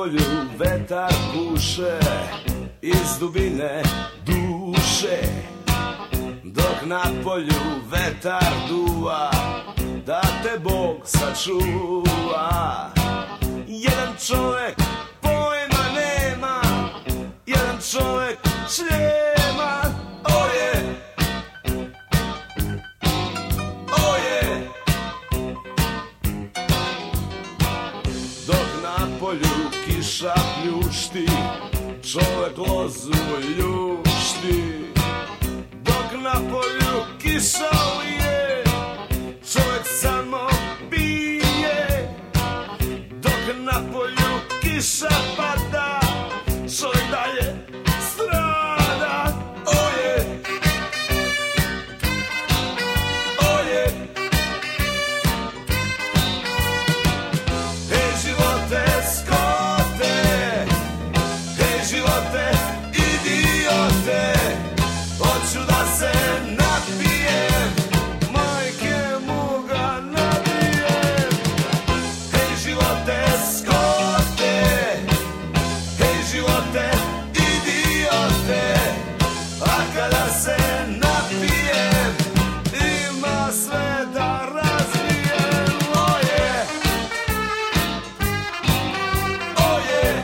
polju vetar puše iz dubine duše, dok na polju vetar duva, da te Bog sačuva. Jedan čovek pojma nema, jedan čovek šljema. Oje, oje, dok na polju kiša pljušti, čovek lozu ljušti. Dok na polju kiša lije, čovek samo pije. Dok na polju kiša pada, čovek dalje strada. Oje, oje, hej živote skote, hej živote idiote, hoću da se napijem, majke mu ga nabijem. Hej živote skote, hej živote idiote, a kada se napijem, ima sve da razbijem. Oje, oje,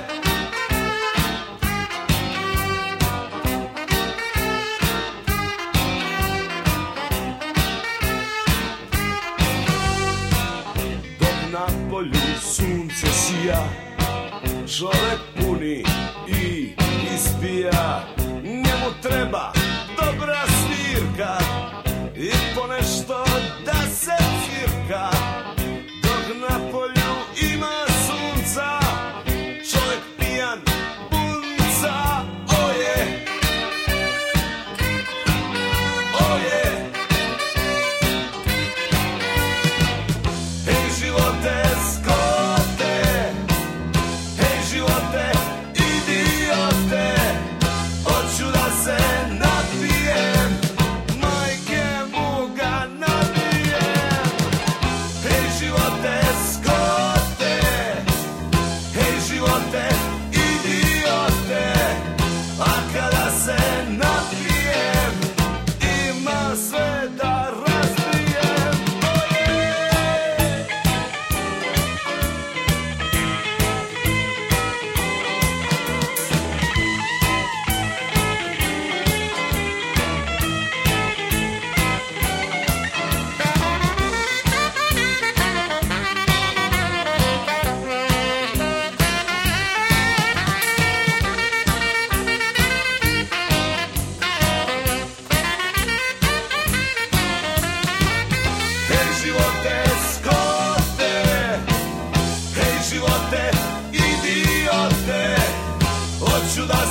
dok na polju sunce sija, čovek puni i ispija. Njemu treba dobra svirka i ponešto da se cirka. Dok na polju ima sunca, čovek pijan bunca. Oje, oje, hej živote skote, hej živote idiote, hoću da se napijem, majke mu ga nabijem. Hej živote skote, hej živote idiote, a kada se napijem, ima sve da razbijem. Oje, hej živote skote, hej živote idiote, hoću da